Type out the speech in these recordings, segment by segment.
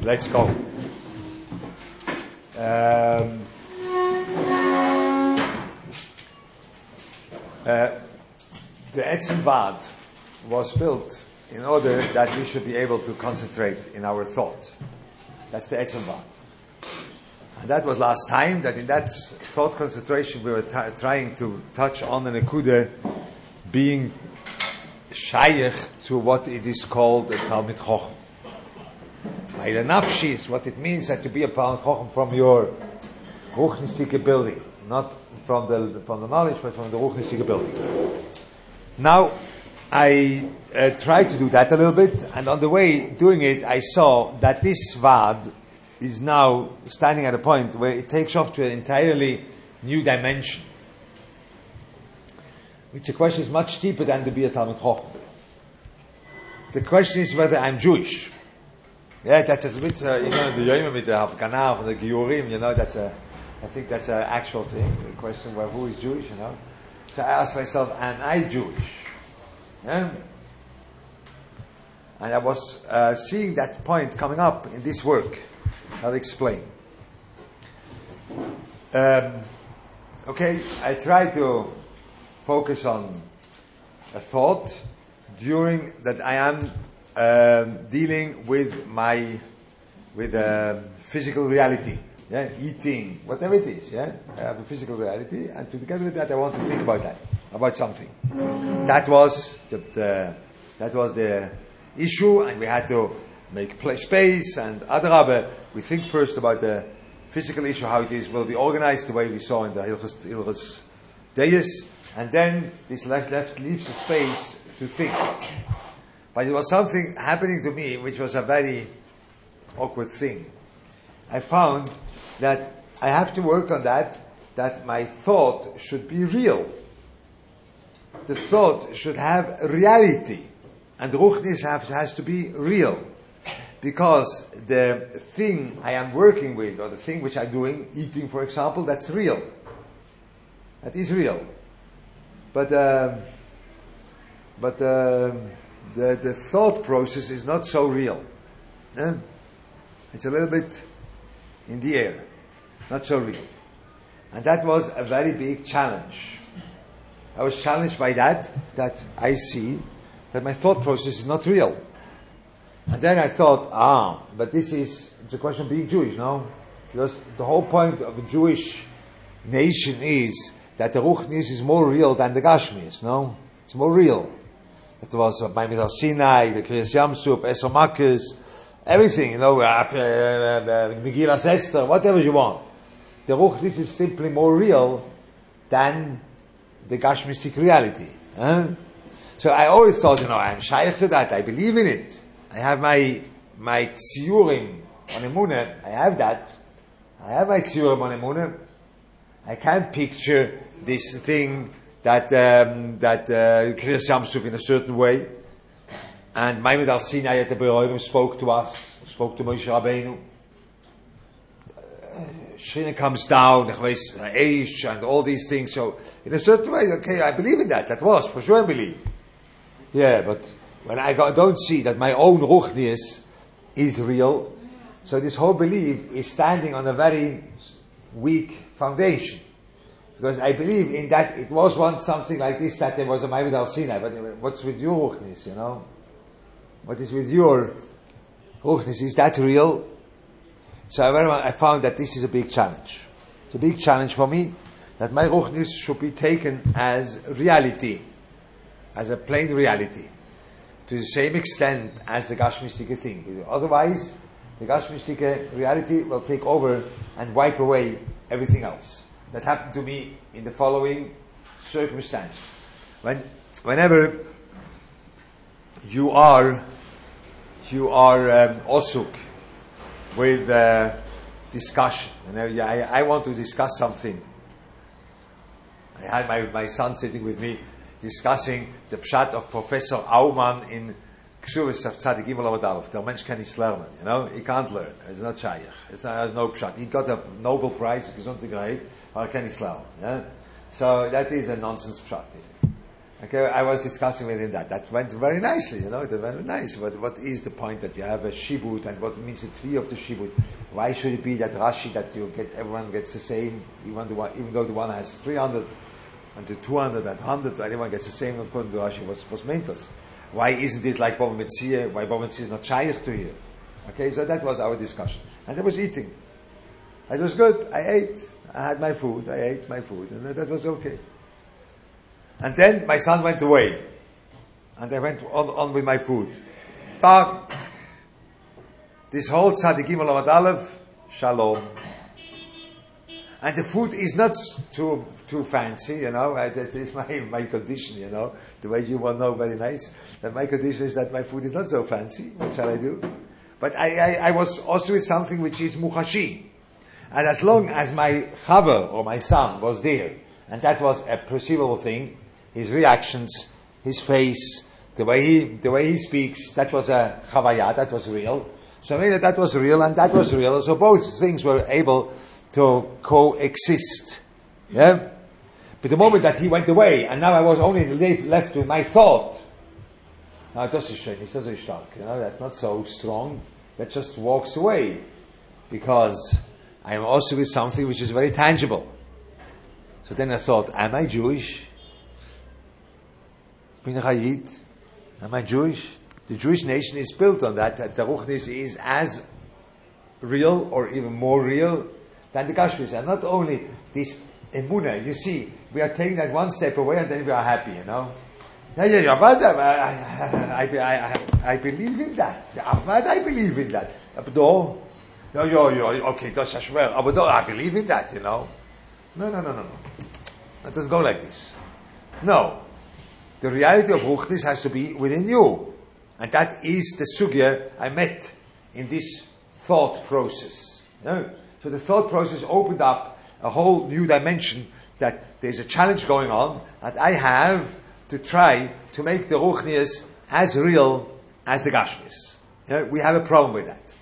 Let's go. The Etzem Vad was built in order that we should be able to concentrate in our thought. That's the Etzem Vad. And that was last time, that in that thought concentration we were trying to touch on an Nekuda being Shayach to what it is called a Talmid Chochem. Ma'ila Nafshi is what it means that to be a Talmid Chochem from your Ruchnistic building, not from the knowledge, but from the Ruchnistic building. Now, I tried to do that a little bit, and on the way doing it, I saw that this Vad is now standing at a point where it takes off to an entirely new dimension, which the question is much deeper than to be a Talmid Chochem. The question is whether I'm Jewish. Yeah, that is a bit, the Yom with the Hafganah, the Giyurim, I think that's an actual thing, the question, well, who is Jewish, So I asked myself, am I Jewish? Yeah? And I was seeing that point coming up in this work. I'll explain. Okay, I try to focus on a thought during that I am dealing with physical reality. Yeah, eating, whatever it is, yeah. I have a physical reality, and together with that, I want to think about something. That was the issue, and we had to make space. And Adrabah, we think first about the physical issue, how it is will be organized, the way we saw in the Hilchos Deis, and then this left leaves a space to think. But it was something happening to me, which was a very awkward thing. I found that I have to work on that my thought should be real. The thought should have reality. And Ruchnis has to be real. Because the thing I am working with, or the thing which I'm doing, eating for example, that's real. That is real. But the thought process is not so real. It's a little bit in the air, not so real. And that was a very big challenge. I was challenged by that I see that my thought process is not real. And then I thought, but it's a question of being Jewish, no? Because the whole point of a Jewish nation is that the Ruchnis is more real than the Gashmis, no? It's more real. That was Maimon Har Sinai, the Kriyas Yamsuf, Eser Makos, everything, Megillas Esther, whatever you want. The Ruchnis is simply more real than the Gashmistic reality. So I always thought, I'm shaykh to that, I believe in it. I have my tziyurim on Emunah, I have that. I have my tziyurim on Emunah. I can't picture this thing that Kriyas Yamsuf in a certain way. And Maimon Har Sinai at the Beroim spoke to Moshe Rabbeinu. Shechina comes down, Eish, and all these things. So, in a certain way, okay, I believe in that. That was, for sure I believe. Yeah, but when I don't see that my own Ruchnius is real, so this whole belief is standing on a very weak foundation. Because I believe in that it was once something like this, that there was a Maimon Har Sinai, but what's with your Ruchnius, What is with your Ruchnis? Is that real? So I found that this is a big challenge. It's a big challenge for me, that my Ruchnis should be taken as reality, as a plain reality, to the same extent as the Gashmistic thing. Otherwise, the Gashmistic reality will take over and wipe away everything else. That happened to me in the following circumstance. Whenever you are osuk with discussion. I want to discuss something. I had my son sitting with me discussing the pshat of Professor Aumann in Ksuvas of Tzadik Gimel Amud Aleph. Der Mensch kann nicht lernen, He can't learn. It's not shaykh. There's no pshat. He got a Nobel Prize, Gesundheit, but he can't lernen. Yeah? So that is a nonsense pshat. Okay, I was discussing with him that. That went very nicely, it went very nice. But what is the point that you have a shibut, and what means the tree of the shibut? Why should it be that Rashi, that everyone gets the same, even though the one has 300, and the 200 and 100, everyone gets the same according to Rashi, was meant us. Why isn't it like Bava Metzia? Why Bava Metzia is not shaykh to here? Okay, so that was our discussion. And I was eating. It was good. I ate. I had my food. I ate my food. And that was okay. And then my son went away. And I went on with my food. But this whole Tzadikim Alavat Aleph, Shalom. And the food is not too fancy, that is my condition, the way you will know very nice. That my condition is that my food is not so fancy. What shall I do? But I was also with something which is muchashi. And as long as my chaver or my son was there, and that was a perceivable thing, his reactions, his face, the way he speaks, that was a chavaya, that was real. So I mean that was real and that was real. So both things were able to coexist. Yeah? But the moment that he went away, and now I was only left with my thought. Now das ist schön, it's not so stark, that's not so strong. That just walks away. Because I am also with something which is very tangible. So then I thought, am I Jewish? Bin ich Yid? Am I Jewish? The Jewish nation is built on that the Ruchnis is as real or even more real than the Gashmis. And not only this Emunah, you see, we are taking that one step away and then we are happy, Yeah, I believe in that. I believe in that. No, okay, das ist schwer. Aber I believe in that, No. It doesn't go like this. No. The reality of Ruchnis has to be within you. And that is the sugya I met in this thought process. So the thought process opened up a whole new dimension that there's a challenge going on that I have to try to make the Ruchnis as real as the Gashmis. We have a problem with that.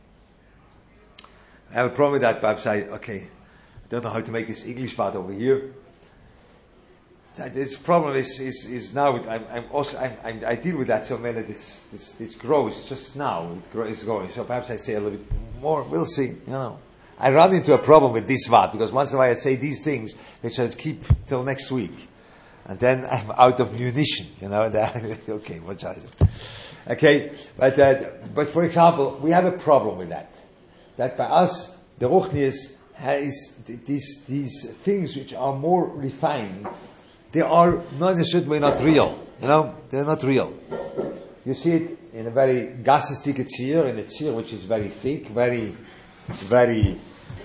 I have a problem with that, perhaps I don't know how to make this English word over here. This problem is now. I deal with that so many. This grows just now. It's growing. So perhaps I say a little bit more. We'll see. I run into a problem with this word because once in a while I say these things which I keep till next week, and then I'm out of munition. Okay, what shall I do? Okay, but for example, we have a problem with that. That by us, the Ruchnis has these things which are more refined. They are not in a certain way not real. They're not real. You see it in a very gasistic tzir, in a tzir which is very thick, very, very.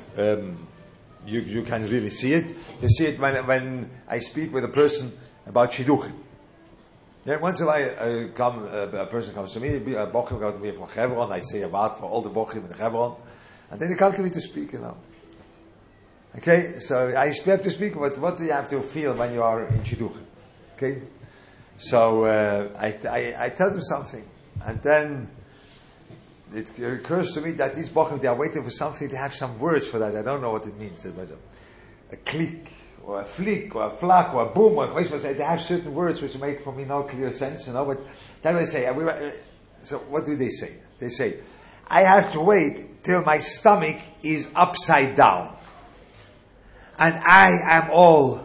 You can really see it. You see it when I speak with a person about shidduchim. Once in a while, a person comes to me, a bochum comes to me from Hebron. I say a word for all the bochum in Hebron, and then they come to me to speak. Okay, so I have to speak, but what do you have to feel when you are in Shidduchim? Okay, so I tell them something, and then it occurs to me that these bochum, they are waiting for something. They have some words for that. I don't know what it means. It was a click, or a flick, or a flak, or a boom, or they have certain words which make for me no clear sense. But then they say, so what do they say? They say, I have to wait till my stomach is upside down. And I am all,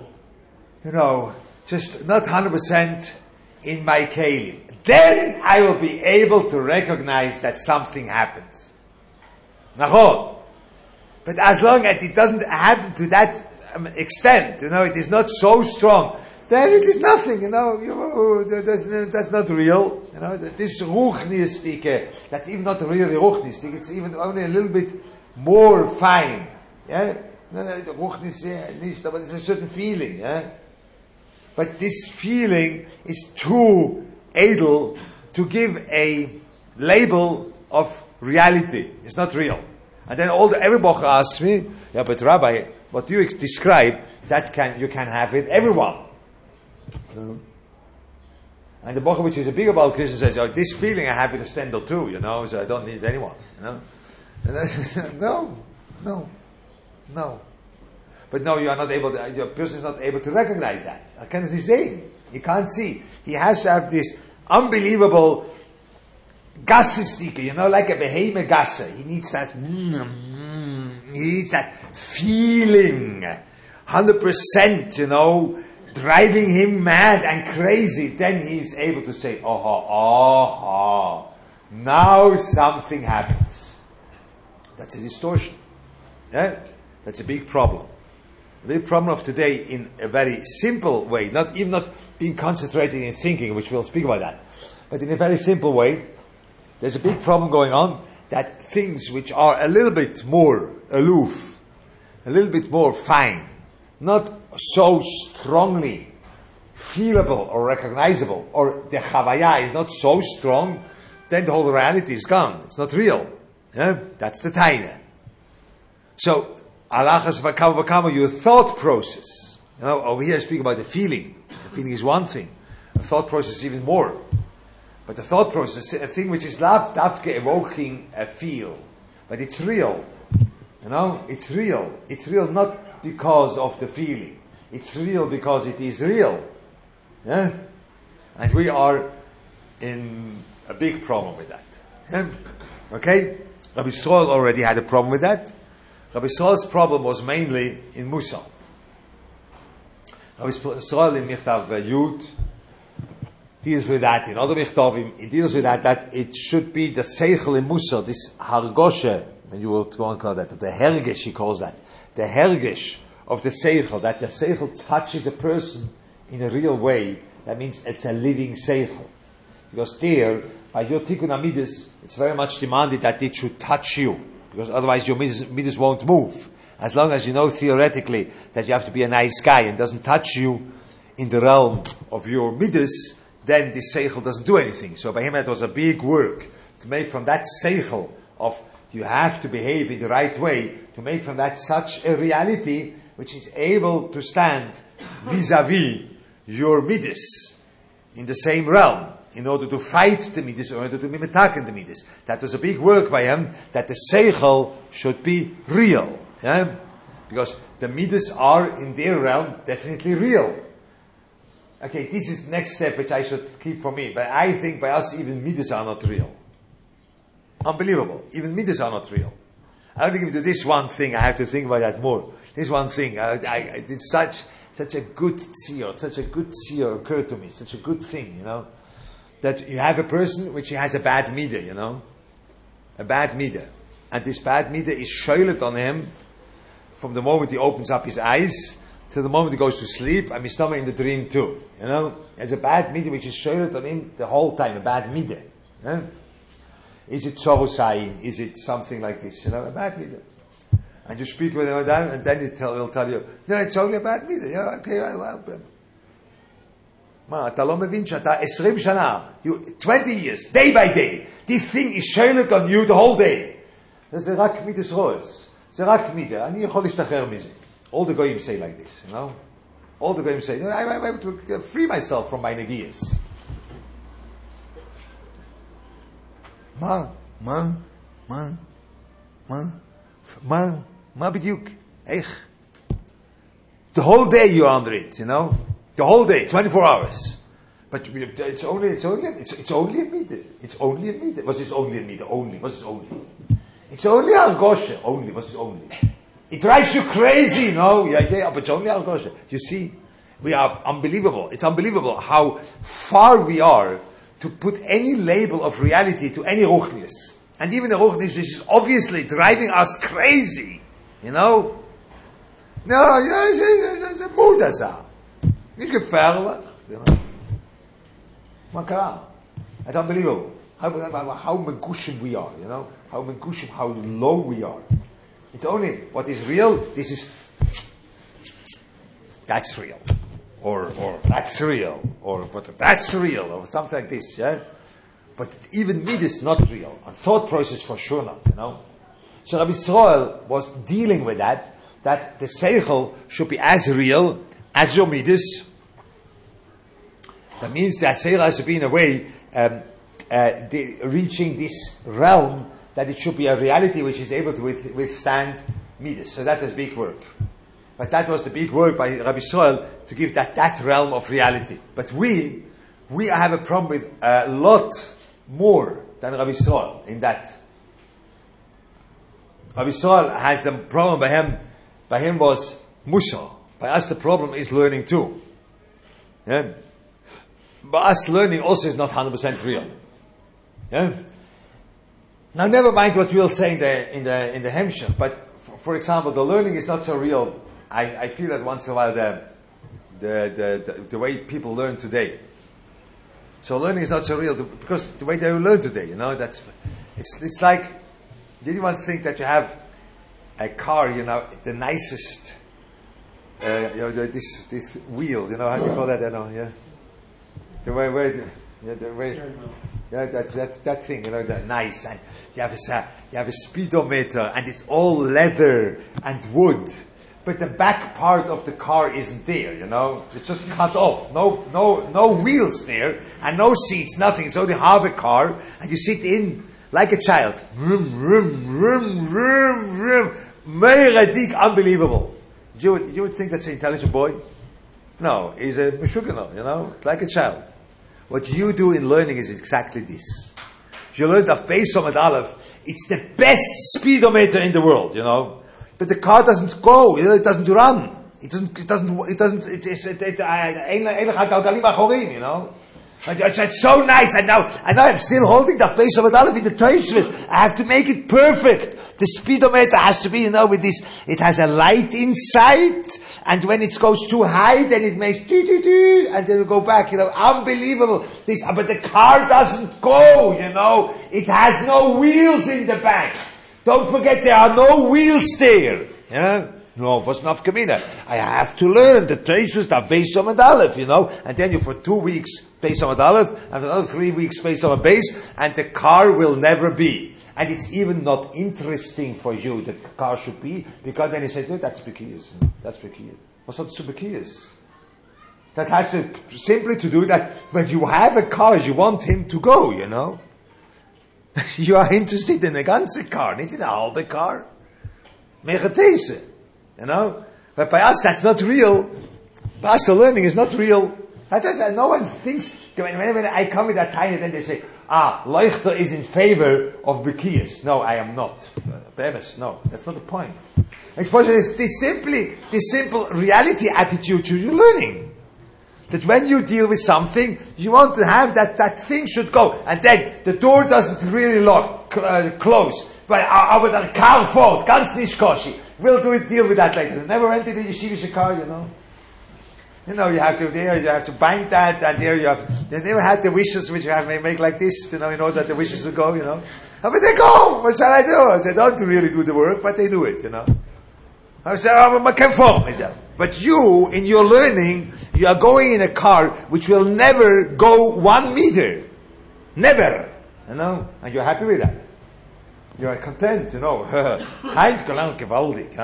just not 100% in my kelim. Then I will be able to recognize that something happened. Nachon. But as long as it doesn't happen to that extent, it is not so strong, then it is nothing, that's not real. This ruchnistic, that's even not really ruchnistic, it's even only a little bit more fine. Yeah? Ruchnis, but it's a certain feeling. Yeah? But this feeling is too edel to give a label of reality. It's not real. And then every bocher asks me, yeah, but Rabbi, what you describe, you can have it, everyone. And the bocher which is a bigger Baal Krishna says, this feeling I have in a stendel too, so I don't need anyone, And I said, no. But no, you are not able to, your person is not able to recognize that. How can he say? He can't see. He has to have this unbelievable gassestika, like a behemoth gasse. He needs that. He needs that feeling, 100%, driving him mad and crazy. Then he's able to say, now something happens. That's a distortion. Yeah? That's a big problem. The big problem of today in a very simple way, not being concentrated in thinking, which we'll speak about that, but in a very simple way, there's a big problem going on that things which are a little bit more aloof, a little bit more fine, not so strongly feelable or recognizable, or the chavaya is not so strong, then the whole reality is gone. It's not real. Yeah? That's the taina. So, alachas v'kama, your thought process. Over here I speak about the feeling. The feeling is one thing. The thought process is even more. But the thought process, a thing which is dafke evoking a feel. But it's real. It's real. It's real not because of the feeling. It's real because it is real. Yeah? And we are in a big problem with that. Yeah? Okay? Rabbi Yisrael already had a problem with that. Rabbi Yisrael's problem was mainly in Musar. Rabbi Yisrael in Michtav Yud deals with that. In other Michtavim, he deals with that it should be the Seichel in Musar, this Hargoshe, and you will go and call that, the Hergesh, he calls that. The Hergesh of the Seichel, that the Seichel touches a person in a real way. That means it's a living Seichel. Because there, by your Tikkun Amidus, it's very much demanded that it should touch you. Because otherwise your Midas won't move. As long as you know theoretically that you have to be a nice guy and doesn't touch you in the realm of your Midas, then this Seichel doesn't do anything. So by him it was a big work to make from that Seichel of you have to behave in the right way, to make from that such a reality which is able to stand vis-a-vis your Midas in the same realm, in order to fight the Midas, in order to be metaken the Midas. That was a big work by him, that the Seichel should be real. Yeah? Because the Midas are, in their realm, definitely real. Okay, this is the next step which I should keep for me. But I think by us even Midas are not real. Unbelievable. Even Midas are not real. I don't think if you do this one thing, I have to think about that more. This one thing, I did such a good tziyur occurred to me, such a good thing, that you have a person which has a bad midah, a bad midah. And this bad midah is shoylet on him from the moment he opens up his eyes till the moment he goes to sleep, and mistama in the dream too, There's a bad midah which is shoylet on him the whole time, a bad midah. Is it tzorosayin? Is it something like this, a bad midah? And you speak with him and then he'll tell you, it's only a bad midah. Yeah, okay, מה, אתה לא מבין שאתה 20 שנה, 20 years, day by day, this thing is shoylet on you the whole day. זה רק מידס רוס. זה רק מידה. אני יכול להשתחרר מזה. All the goyim say like this, All the goyim say, I'm able to free myself from my negiyas. מה בדיוק? איך? The whole day you're under it, The whole day, 24 hours. But it's only a meter. It's only a meter. What's this only a meter? What's this only? It's only Argosha. What's this only? It drives you crazy, Yeah, but it's only Argosha. You see, we are unbelievable. It's unbelievable how far we are to put any label of reality to any Ruchnius. And even the Ruchnius which is obviously driving us crazy, No, it's a Mudazah. Niet gefährlich, Maar klar, it's unbelievable. How megushim we are, How megushim, how low we are. It's only what is real, that's real. Or that's real. But that's real. Or something like this, yeah? But even Midas is not real. And thought process for sure not, So Rabbi Yisrael was dealing with that the Seichel should be as real as your Midas. That means that Seichel has to be in a way reaching this realm that it should be a reality which is able to withstand Midas. So that is big work. But that was the big work by Rabbi Israel to give that realm of reality. But we have a problem with a lot more than Rabbi Israel in that. Rabbi Israel has the problem by him was Musa. By us the problem is learning too. Yeah? But us learning also is not 100% real. Yeah? Now never mind what we'll say in the Hemshech, but for example, the learning is not so real. I feel that once in a while the way people learn today. So learning is not so real because the way they learn today, it's like, did anyone think that you have a car, the nicest, this wheel, how do you call that? The way, that thing, that nice, and you have a speedometer, and it's all leather and wood, but the back part of the car isn't there, it's just cut off, no wheels there, and no seats, nothing. It's only half a car, and you sit in like a child. Vroom, vroom, vroom, vroom, vroom. Meiradik, unbelievable. You would think that's an intelligent boy? No, he's a meshugano, like a child. What you do in learning is exactly this. You learn of Beis Samad Aleph, it's the best speedometer in the world, But the car doesn't go, it doesn't run. It's so nice, and now I'm still holding the Beis Samad Aleph in the Tosfos. I have to make it perfect. The speedometer has to be, with this. It has a light inside, and when it goes too high, then it makes and then it go back. Unbelievable. But the car doesn't go. It has no wheels in the back. Don't forget, there are no wheels there. No, was nafkamina. I have to learn the Tosfos, the Beis Samad Aleph, and then you for 2 weeks Beis Samad Aleph, and another 3 weeks Beis Samad Beis, and the car will never be. And it's even not interesting for you that the car should be, because then you say, that's Bekiyas. That's Bekiyas. What's not so Bekiyas? That has to simply to do that when you have a car, you want him to go, You are interested in a ganze car, not in a halbe car. Mechatese. But by us that's not real. By us the learning is not real. No one thinks, when I come with that tiny, then they say, Leuchter is in favor of Bekiyas. No, I am not. No, that's not the point. Exposure is this simple reality attitude to your learning. That when you deal with something, you want to have that thing should go. And then the door doesn't really close. But aber der car fort, ganz nicht koshi. We'll deal with that later. Never rented a yeshivish car, you have to bind that, and they never had the wishes which you have make like this, in order that the wishes will go, But they go, what shall I do? They don't really do the work, but they do it, I say, I conform with them. But you, in your learning, you are going in a car which will never go 1 meter. Never. And you're happy with that. You are content, Hein gelang gewaltig,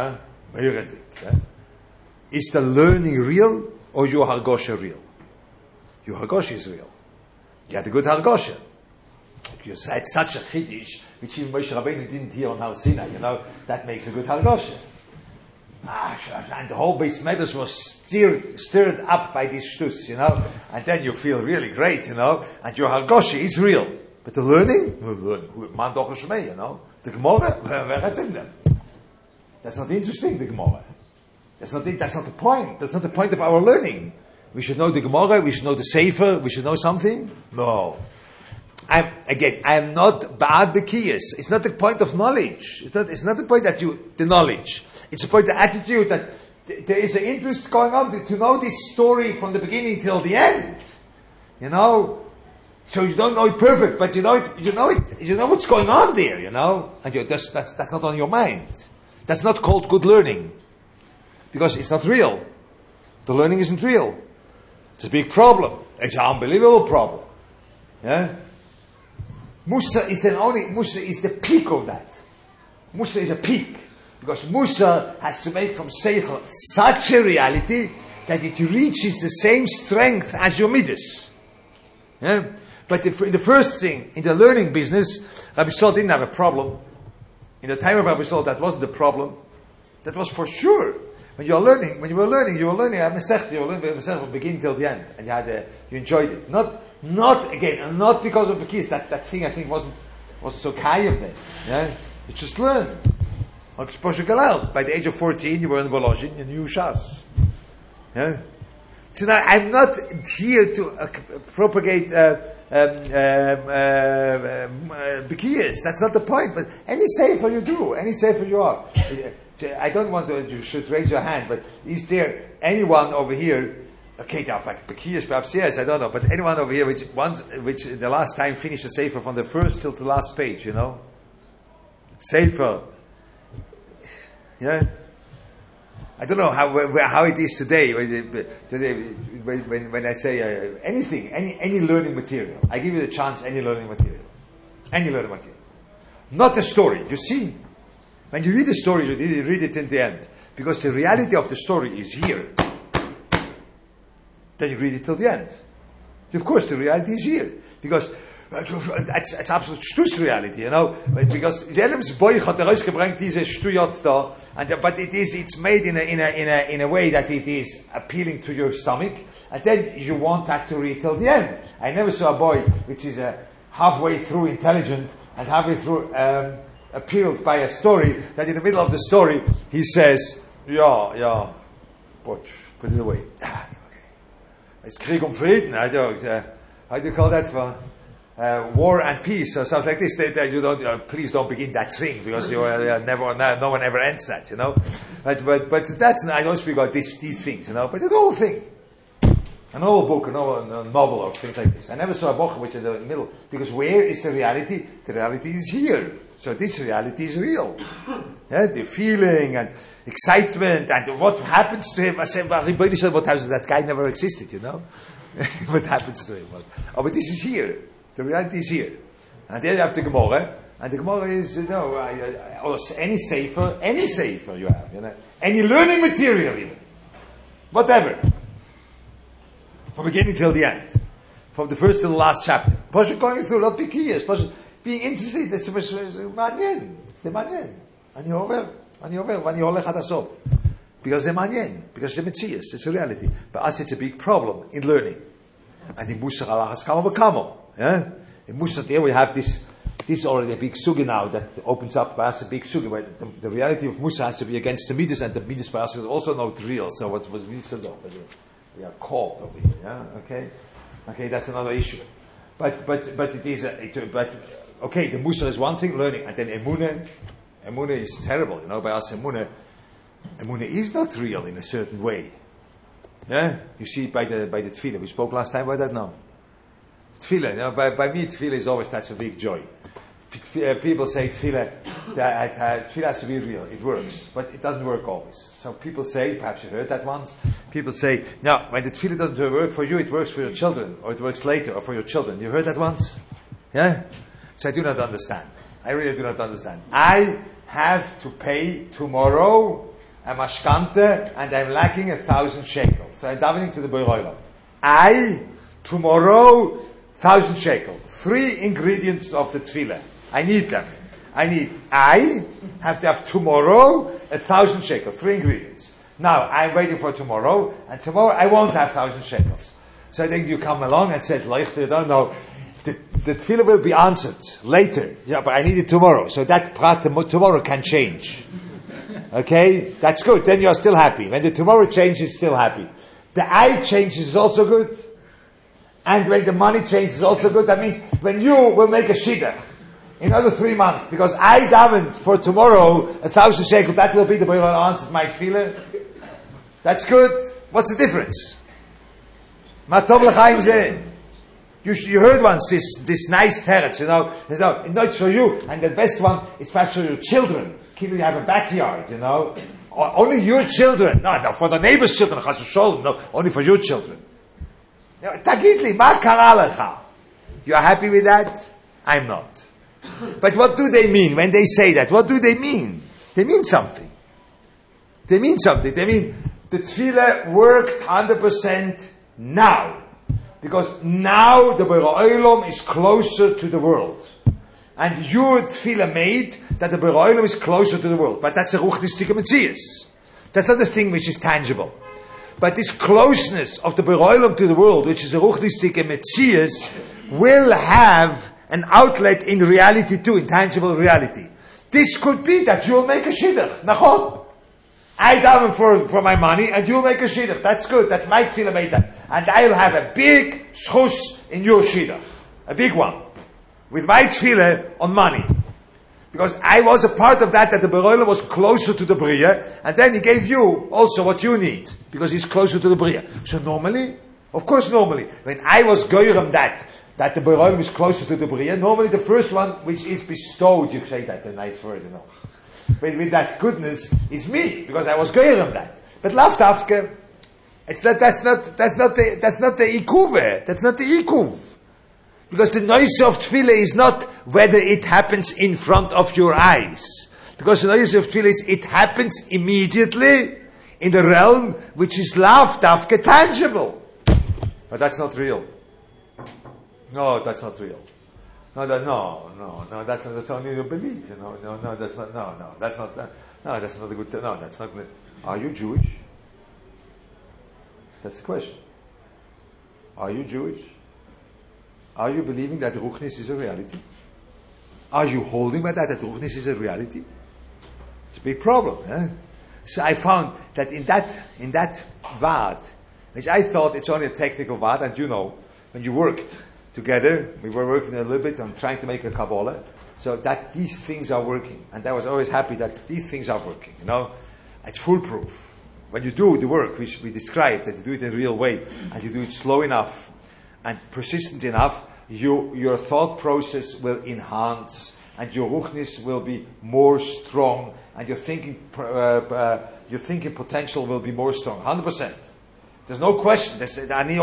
Is the learning real, or your Hargosha real? Your Hargosha is real. You had a good Hargosha. You said such a Chiddush, which even Moshe Rabbeinu didn't hear on Har Sinai, that makes a good Hargosha. And the whole Beis Medrash was stirred up by these shtus, and then you feel really great, and your Hargosha is real. But the learning, man doch shmei, the Gemara, where are them? That's not interesting, the Gemara. That's not the point. That's not the point of our learning. We should know the Gemara, we should know the Sefer, we should know something. No. I am not ba'ad Bekiyas. It's not the point of knowledge. It's not the point that the knowledge. It's the point, the attitude that there is an interest going on to know this story from the beginning till the end. So you don't know it perfect, but you know what's going on there, and that's not on your mind. That's not called good learning. Because it's not real. The learning isn't real. It's a big problem. It's an unbelievable problem. Yeah? Musa is the peak of that. Musa is a peak. Because Musa has to make from Seichel such a reality that it reaches the same strength as your Midas. Yeah? But in the first thing, in the learning business, Rabbi Sol didn't have a problem. In the time of Rabbi Sol, that wasn't the problem. That was for sure. when you were learning, you were learning a Masechta, you were learning a Masechta from beginning till the end, and you enjoyed it. Not because of the keys. That thing I think wasn't so kayim then. Yeah, you just learned. By the age of 14, you were in Volozhin, you knew Shas. Yeah. So now I'm not here to propagate Bekiyas. That's not the point. But any sefer you do, any sefer you are. I don't want you should raise your hand, but is there anyone over here? Okay, now like Bekiyas, perhaps yes, I don't know. But anyone over here which the last time finished a sefer from the first till the last page, you know, sefer. Yeah. I don't know how it is today. When I say anything, any learning material, I give you the chance. Any learning material, not a story. You see, when you read the story, you read it in the end because the reality of the story is here. Then you read it till the end. Of course, the reality is here because. It's absolute Stuss reality, you know, because Jelem's boy hat herausgebracht diese Stuyot da, but it's made in a way that it is appealing to your stomach, and then you want that to read till the end. I never saw a boy which is halfway through intelligent and halfway through appealed by a story that in the middle of the story he says, yeah, but put it away. Okay. It's Krieg und Frieden. How do you call that for? War and peace or something like this. You don't, please don't begin that thing because no one ever ends that, you know. But that's I don't speak about these things, you know. But the whole thing, an whole book, a novel or things like this. I never saw a book which is in the middle because where is the reality? The reality is here. So this reality is real. Yeah, the feeling and excitement and what happens to him. I said, what happens to that guy never existed, you know. What happens to him? But this is here. The reality is here. And there you have the Gemara. And the Gemara is, any sefer you have, you know, any learning material even. Whatever. From beginning till the end. From the first to the last chapter. Pasha going through, not Bekiyas. Pasha being interested, it's מעניין. זה מעניין. אני הולך עד הסוף. Because זה מעניין. Because it's Metzias. It's a reality. But us, it's a big problem in learning. And in Musar Alachas Kamo V'Kamo. Yeah? In Musar, there we have this already a big sugi now that opens up by us a big sugi. Where the reality of Musar has to be against the Midas, and the Midas by us is also not real. So what was we said, we are caught over here. Yeah? Okay, that's another issue. But it is okay. The Musar is one thing, learning, and then Emunah is terrible. You know, by us Emunah is not real in a certain way. Yeah, you see it by the tefillah. We spoke last time about that now. Tefillah, you know, by me, tefillah is always, that's a big joy. People say tefillah has to be real. It works, but it doesn't work always. So people say, perhaps you heard that once, people say, no, when the tefillah doesn't work for you, it works for your children, or it works later, or for your children. You heard that once? Yeah? So I do not understand. I really do not understand. I have to pay tomorrow a mashkante, and I'm lacking 1,000 shekels. So I'm davening to the Borei Olam. Tomorrow, 1,000 shekels. 3 ingredients of the tefillah. I need them. I have to have tomorrow 1,000 shekels. 3 ingredients. Now, I'm waiting for tomorrow, and tomorrow I won't have 1,000 shekels. So then you come along and says, you don't know, the tefillah will be answered later. Yeah, but I need it tomorrow. So that prat tomorrow can change. Okay? That's good. Then you're still happy. When the tomorrow changes, still happy. The I changes is also good. And when the money changes is also good. That means when you will make a shidduch in another 3 months, because I davened for tomorrow 1,000 shekels, that will be the Borei Olam answers my tefillah. That's good. What's the difference? Ma tov l'chaim zeh. You heard once this nice teretz, you know, it's for you, and the best one is perhaps for your children. You have a backyard, you know. Only your children. No, for the neighbor's children, no, only for your children. Tagidli, ma kara lecha. You are happy with that? I'm not. But what do they mean when they say that? What do they mean? They mean something. They mean the tefillah worked 100% now. Because now the Borei Olam is closer to the world. And your tefillah made that the Borei Olam is closer to the world. But that's a ruchnistic metzias. That's not the thing which is tangible. But this closeness of the Beroilum to the world, which is a Ruchnistik and Metzias, will have an outlet in reality too, in tangible reality. This could be that you'll make a shidduch. Nachon. I daven for my money, and you'll make a shidduch. That's good. That might feel amazing. And I'll have a big schus in your shidduch. A big one. With my tefillah on money. Because I was a part of that the Beroilum was closer to the Bria, and then he gave you also what you need, because he's closer to the Bria. So normally, when I was goyram that the Beroilum is closer to the Bria, normally the first one which is bestowed, you say that, a nice word, with that goodness is me, because I was goyram that. But laftafke, that's not the ikuve, that's not the ikuv. Because the noise of tefillah is not whether it happens in front of your eyes. Because the noise of tefillah is it happens immediately in the realm which is laftafke tangible. But that's not real. No, that's not real. That's only your belief. That's not a good. No, that's not. Are you Jewish? That's the question. Are you Jewish? Are you believing that Ruchnis is a reality? Are you holding by that Ruchnis is a reality? It's a big problem. Eh? So I found that in that Vad, which I thought it's only a technical Vad, and when you worked together, we were working a little bit on trying to make a Kabbalah, so that these things are working. And I was always happy that these things are working. It's foolproof. When you do the work which we described, that you do it in a real way, and you do it slow enough, and persistent enough, your thought process will enhance, and your ruchnis will be more strong, and your thinking potential will be more strong. 100%. There's no question. That's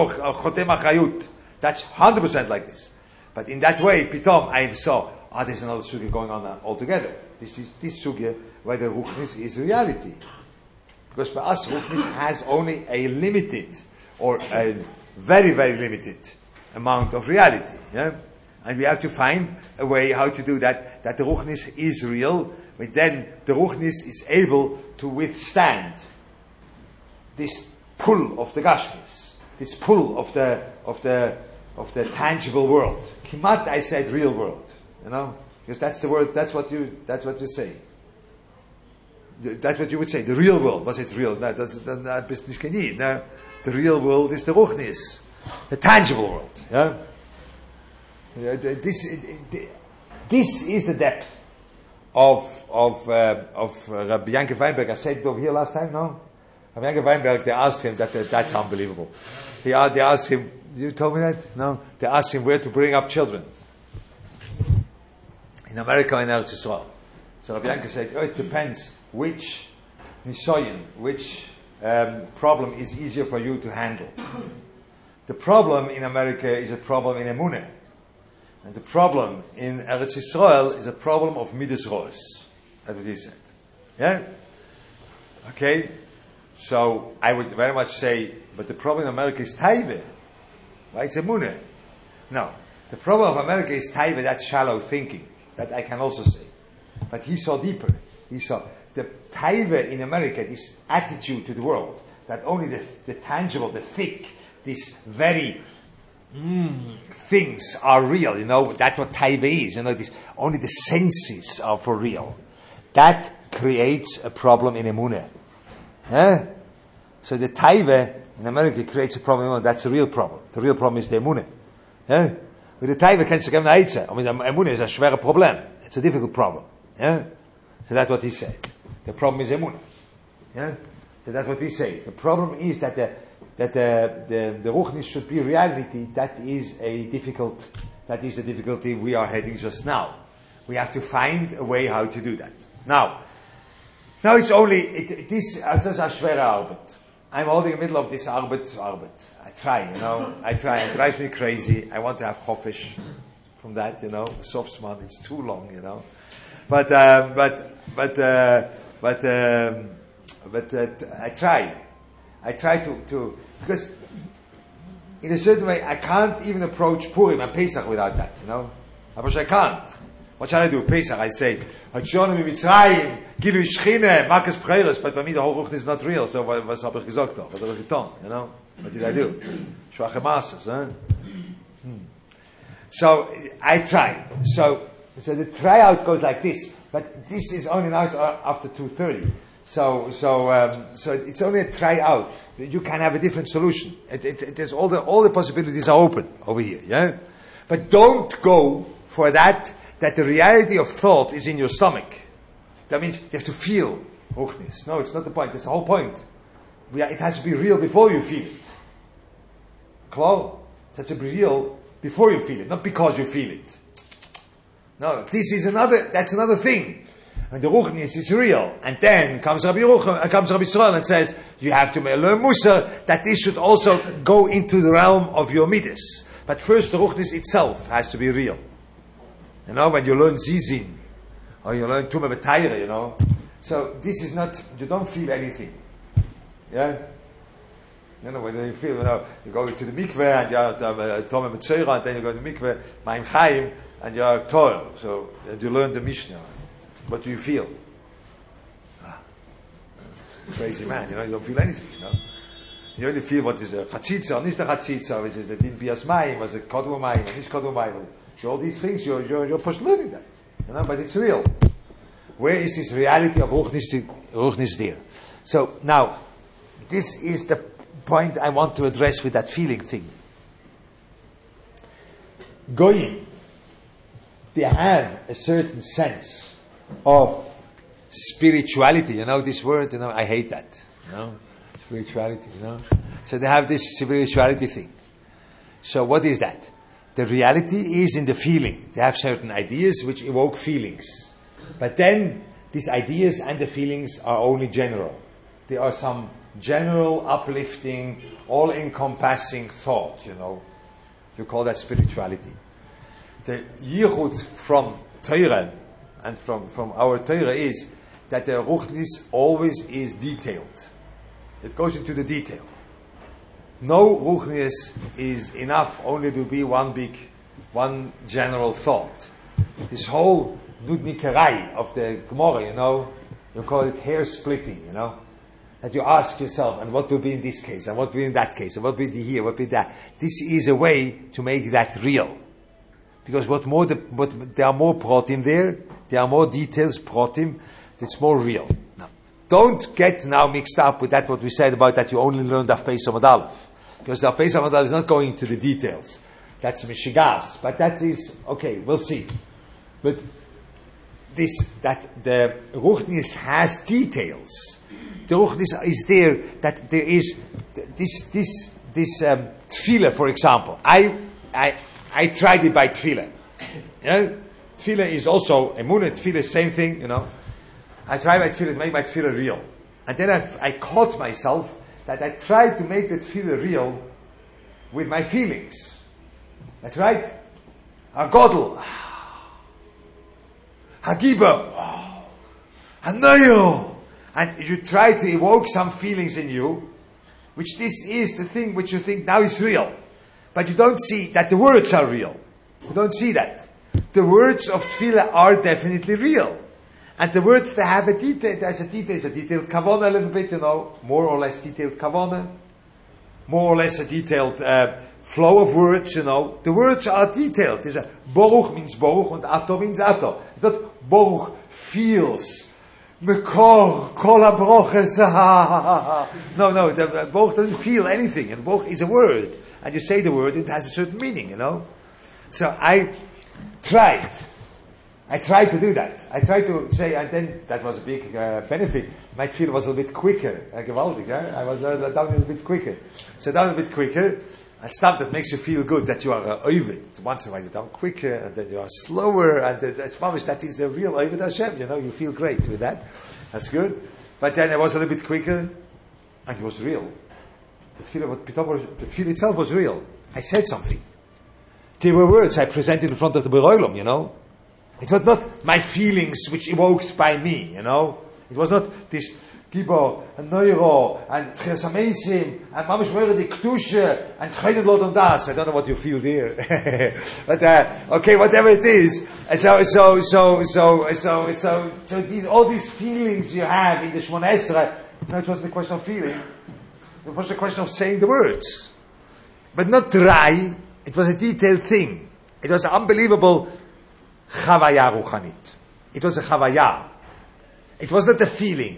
100% like this. But in that way, pitom, I saw, there's another sugya going on altogether. This is this sugya whether ruchnis is reality. Because for us, ruchnis has only a limited, or a very, very limited amount of reality. Yeah? And we have to find a way how to do that the Ruchnis is real, but then the Ruchnis is able to withstand this pull of the Gashmis, this pull of the tangible world. Kimat, I said real world. Because that's the word, that's what you say. That's what you would say, the real world. Was it real? The real world is the Ruchnis, the tangible world. Yeah? This is the depth of Rabbi Yankel Weinberg. I said it over here last time, no? Rabbi Yankel Weinberg, they asked him, that's unbelievable. They asked him, you told me that? No? They asked him where to bring up children. In America and Eretz Yisrael. So Rabbi Yankel said, it depends which nisoyin, which problem is easier for you to handle. The problem in America is a problem in Emunah. And the problem in Eretz Yisrael is a problem of Midas Rosh. That's what he said. Yeah? Okay? So, I would very much say, but the problem in America is Taiva. Right? It's Emunah. No. The problem of America is Taiva, that's shallow thinking. That I can also say. But he saw deeper. He saw the Taiva in America, this attitude to the world, that only the tangible, the thick, these very things are real. That's what Taiva is. Only the senses are for real. That creates a problem in Emunah. So the Taiva in America creates a problem. That's a real problem. The real problem is the Emunah. With the Taiva kannst du geben eine Eize. The Emunah is a schwerer Problem. It's a difficult problem. So that's what he said. The problem is Emunah. So that's what we say. The problem is that the Ruchnis should be reality. That is the difficulty we are heading just now. We have to find a way how to do that. Now it's only, this is a schwere Arbeit. I'm holding in the middle of this Arbeit. I try, it drives me crazy. I want to have Chofish from that, soft man, it's too long, But I try. I try to because in a certain way I can't even approach Purim and Pesach without that, I can't. What shall I do? Pesach, I say, Hachshonu Mitzrayim, Gilu Shchine, Makas Preires, but by me the whole Ruchnis is not real, so what habe ich gesagt doch? Was habe ich getan? You know? What did I do? Schwache Masses, huh? So, I try. So the tryout goes like this, but this is only now after 2:30. So it's only a tryout. You can have a different solution. There's all the possibilities are open over here, yeah? But don't go for that the reality of thought is in your stomach. That means you have to feel Ruchnis. No, it's not the point. That's the whole point. It has to be real before you feel it. Klar? It has to be real before you feel it, not because you feel it. No, that's another thing. And the Ruchnis is real. And then comes Rabbi Yisrael and says, you have to learn Musar, that this should also go into the realm of your midas. But first the Ruchnis itself has to be real. You know, when you learn Zizin, or you learn Tumah V'Tayra, you know. So this is not, you don't feel anything. Yeah? You know, when you feel, you go to the mikveh, and you are Tumah V'Tayra, and then you go to the mikveh, Ma'im Chaim, and you are Torah. So you learn the Mishnah. What do you feel? Crazy man, you don't feel anything, you know. You only feel what is a chatzitza, or nicht a chatzitza, is it din bias mayim, was it kodu mayim, or nicht kodu mayim. So all these things, you're just learning that, you know, but it's real. Where is this reality of Ruchnis there? So now, this is the point I want to address with that feeling thing. Goyim, they have a certain sense of spirituality. You know this word, I hate that. Spirituality, So they have this spirituality thing. So what is that? The reality is in the feeling. They have certain ideas which evoke feelings. But then, these ideas and the feelings are only general. They are some general, uplifting, all-encompassing thought, You call that spirituality. The yichud from Torah and from our Torah is that the Ruchnis always is detailed. It goes into the detail. No Ruchnis is enough only to be one general thought. This whole Nudnikerai of the Gemara, you call it hair splitting, that you ask yourself, and what will be in this case, and what will be in that case, and what will be here, what will be that. This is a way to make that real. Because there are more protim there, there are more details protim, it's more real. Now, don't get now mixed up with that what we said about that you only learn Daf Pei Samad Aleph. Because Daf Pei Samad Aleph is not going into the details. That's Mishigas. But that is, okay, we'll see. But that the Ruchnis has details. The Ruchnis is there, that there is this tefillah, for example. I tried it by tefillah. Tefillah is also emunah. Tefillah is same thing. I tried by tefillah to make my tefillah real, and then I caught myself that I tried to make the tefillah real with my feelings. That's right. Hagodl, Hagiba, Hanoyo, and you try to evoke some feelings in you, which this is the thing which you think now is real. But you don't see that the words are real. You don't see that. The words of tefillah are definitely real. And the words, they have a detail. There's a detailed kavanah a little bit, more or less detailed kavanah. More or less a detailed flow of words, The words are detailed. There's a Baruch means Baruch and Ato means Ato. That Baruch feels. Mekor, kol ha-broches, No, the Baruch doesn't feel anything. And Baruch is a word. And you say the word, it has a certain meaning, So I tried to do that. I tried to say, and then that was a big benefit. My tefillah was a little bit quicker. Gewaltig, I was down a little bit quicker. So down a bit quicker, and stuff that makes you feel good, that you are oived. Once in a while you're down quicker, and then you are slower, and as far as that is the real oived Hashem, you feel great with that. That's good. But then I was a little bit quicker, and it was real. The tefillah itself was real. I said something. There were words I presented in front of the Beroilum, It was not my feelings which evoked by me, It was not this Gibor, and Neuro, and Tchias HaMeisim, and Mamash Moira de Ktusha, and Tchaynet Lod on Das. I don't know what you feel there. But, okay, whatever it is. And so these, all these feelings you have in the Shmona Esrei, no, it wasn't a question of feeling. It was a question of saying the words. But not dry, it was a detailed thing. It was an unbelievable Chavaya Ruchanit. It was a Chavaya. It was not a feeling.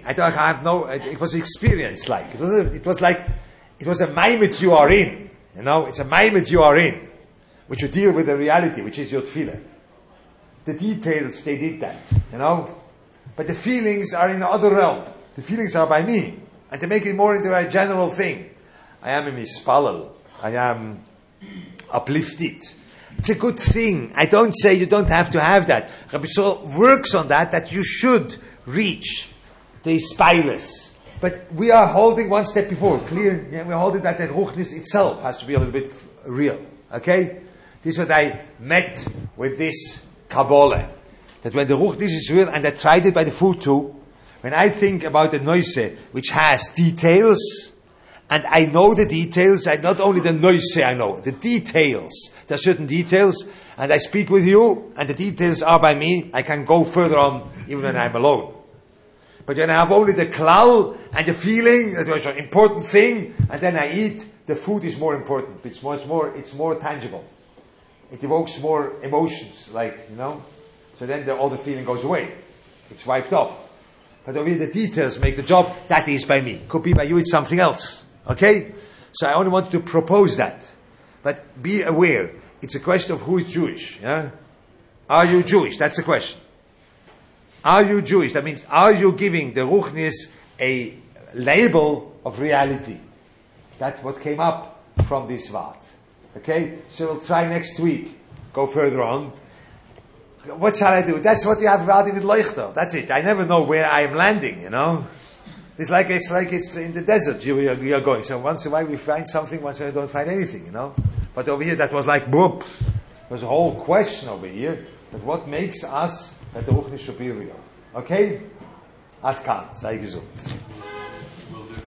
It was an experience like. It was a maimet you are in. You know, it's a maimet you are in. Which you deal with the reality, which is your tefillah. The details, they did that. You know? But the feelings are in the other realm. The feelings are by me. And to make it more into a general thing. I am a mispalel. I am uplifted. It's a good thing. I don't say you don't have to have that. Rabbi Yisrael works on that you should reach the spilus. But we are holding one step before. Clear? Yeah, we're holding that the Ruchnis itself has to be a little bit real. Okay? This is what I met with this Kabbalah. That when the Ruchnis is real, and I tried it by the food too, when I think about the Noise, which has details, and I know the details, and not only the Noise I know, the details. There are certain details, and I speak with you, and the details are by me, I can go further on, even when I'm alone. But when I have only the klal and the feeling, that was an important thing, and then I eat, the food is more important. It's more tangible. It evokes more emotions, like, you know. So then all the feeling goes away. It's wiped off. But over here, the details make the job. That is by me. Could be by you, it's something else. Okay? So I only want to propose that. But be aware, it's a question of who is Jewish. Yeah? Are you Jewish? That's the question. Are you Jewish? That means, are you giving the Ruchnis a label of reality? That's what came up from this Vat. Okay? So we'll try next week. Go further on. What shall I do? That's what you have about with Leuchter. That's it. I never know where I am landing, you know? It's like it's in the desert you are going. So once in a while we find something, once in a while we don't find anything, you know? But over here that was like, boop. There's a whole question over here. But what makes us that the Ruchnis should be real? Okay? Ad kan. Sei gesund.